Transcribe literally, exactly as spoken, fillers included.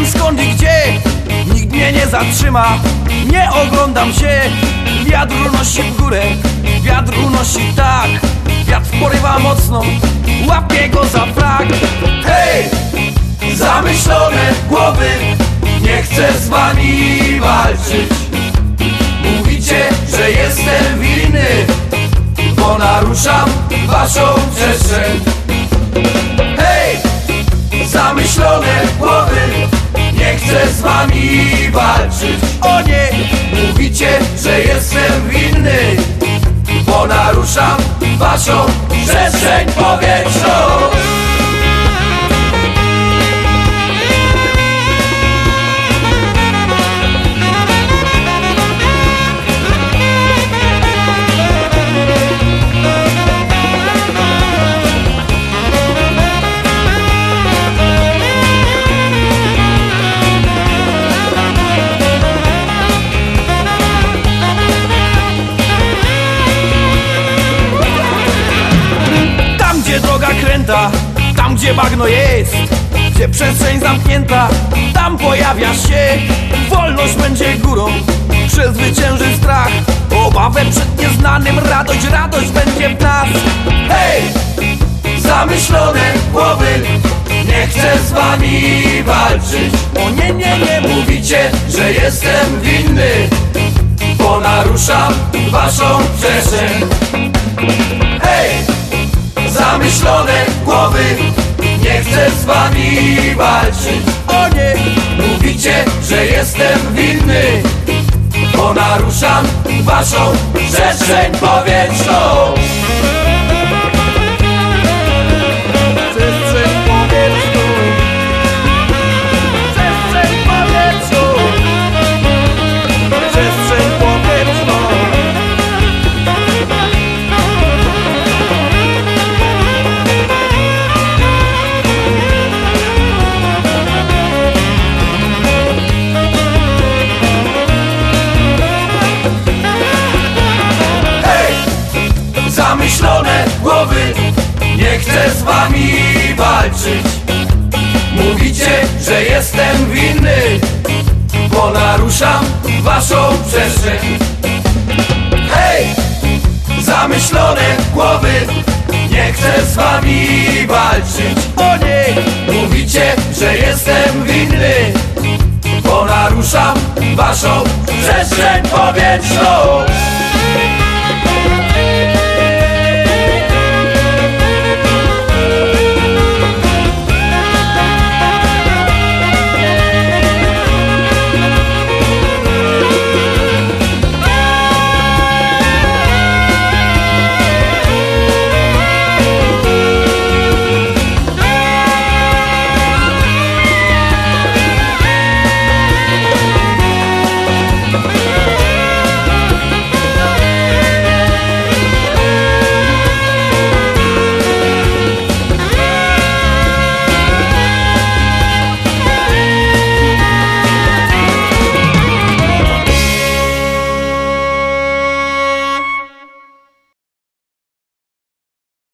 wiem skąd i gdzie, nikt mnie nie zatrzyma. Nie oglądam się, wiatr unosi w górę, wiatr unosi tak. Wiatr porywa mocno, łapię go za frak. Hej, zamyślone głowy, nie chcę z wami walczyć. Mówicie, że jestem winny, bo naruszam waszą przestrzeń. Hej, zamyślone głowy, nie chcę z wami walczyć. O nie, mówicie, że jestem winny, bo naruszam waszą przestrzeń powietrzną. Droga kręta, tam gdzie bagno jest, gdzie przestrzeń zamknięta, tam pojawia się. Wolność będzie górą, przezwycięży strach, obawę przed nieznanym, radość, radość będzie w nas. Hej, zamyślone głowy, nie chcę z wami walczyć. O nie, nie, nie, mówicie, że jestem winny, bo naruszam waszą przestrzeń. Hej, zamyślone głowy, nie chcę z wami walczyć. O nie, mówicie, że jestem winny, bo naruszam waszą przestrzeń powietrzną. Przestrzeń powietrzną. Przestrzeń powietrzną. Przestrzeń powietrzną. Zamyślone głowy, nie chcę z wami walczyć. Mówicie, że jestem winny, bo naruszam waszą przestrzeń. Hej, zamyślone głowy, nie chcę z wami walczyć. O nie, mówicie, że jestem winny, bo naruszam waszą przestrzeń powietrzną.